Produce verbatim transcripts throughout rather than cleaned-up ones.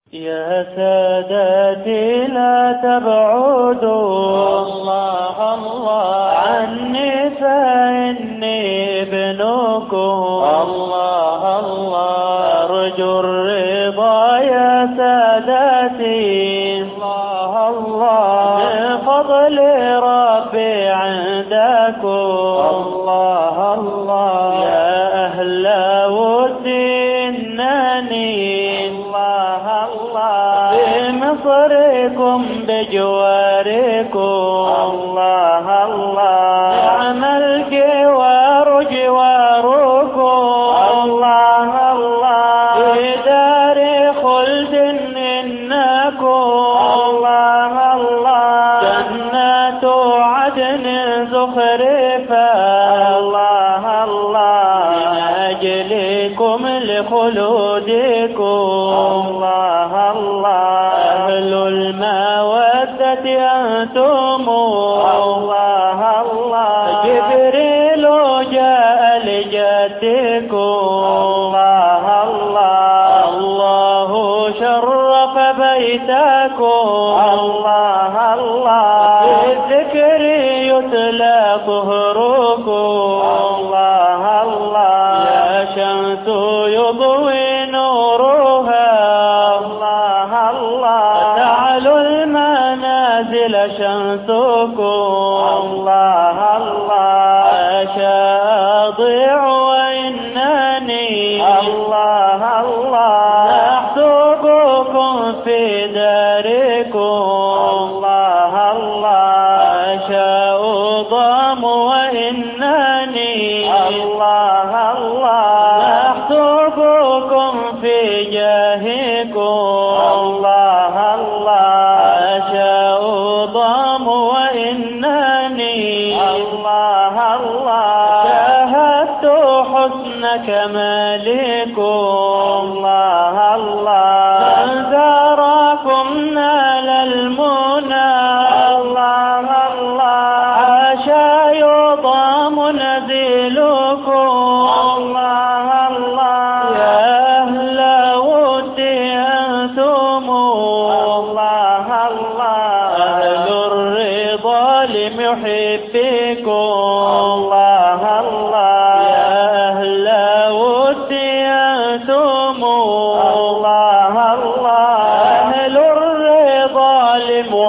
يا سادتي لا تبعدوا الله الله عني فإني ابنكم الله الله أرجو الرضا يا سادتي الله الله بفضل ربي عندكم الله الله يا أهل ودي إنني الله الله بمصركم بجواركم الله الله نعم الجوار جواركم الله الله في دار خلد إنكم الله الله جنات عدن زخرفا الله الله من أجلكم لخلودكم الله الله أهل المودة أنتم الله الله جبريل جاء لجدكم الله الله الله شرف بيتكم الله الله بالذكر يتلى ظهركم الله الله يا شمس يضوي نورها الله الله تعلو المنازل شمسكم الله الله أشاء أضيع وإنني الله الله أحسبكم في داركم الله الله أشاء ضام وإنني الله الله أحسبكم في جاهكم الله الله أشاء ضام وإنني الله الله شاهدت حسن كمالكم الله الله من زاركم نال المنى الله الله حاشا يضام نزيلكم الله الله يا أهل ودي أنتم الله الله أهل الرضا لمحبكم الله الله يا أهل ودي أنتم الله الله أهل الرضا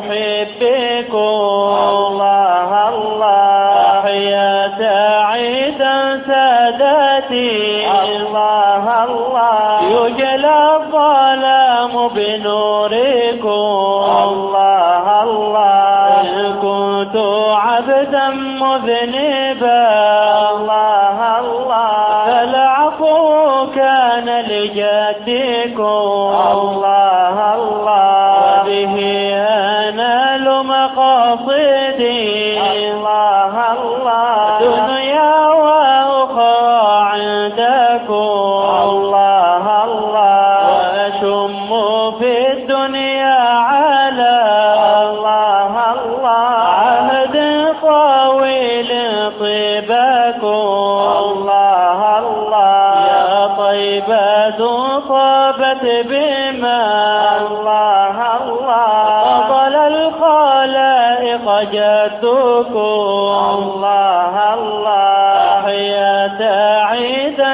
لمحبكم الله الله يا سعيدا سادتي الله الله يجلى الظلام بنوركم الله الله إن كنت عبدا مذنبا الله الله فالعفو كان لجدكم الله الله وبه أنال مقاصدي الله الله دنيا وأخرى عندكم الله الله وأشم في الدنيا على الله الله عهد طويل طيبكم الله الله يا طيبة طابت بما الله الله فضل الخلائق جدكم الله الله يا سعيدا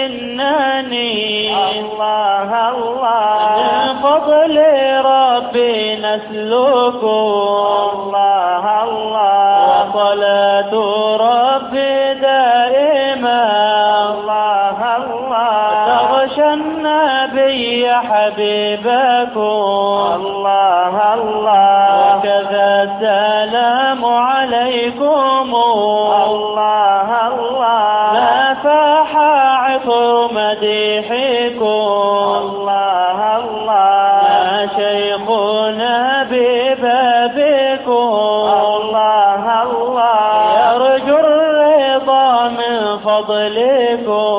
إنني الله الله من فضل ربي نسلكم الله الله وصلاة ربي دائما الله الله تغشى النبي حبيبكم الله الله وكذا السلام عليكم الله الله ما فاح عطر مديحكم الله الله ما شيخنا ببابكم الله الله يرجو الرضا من فضلكم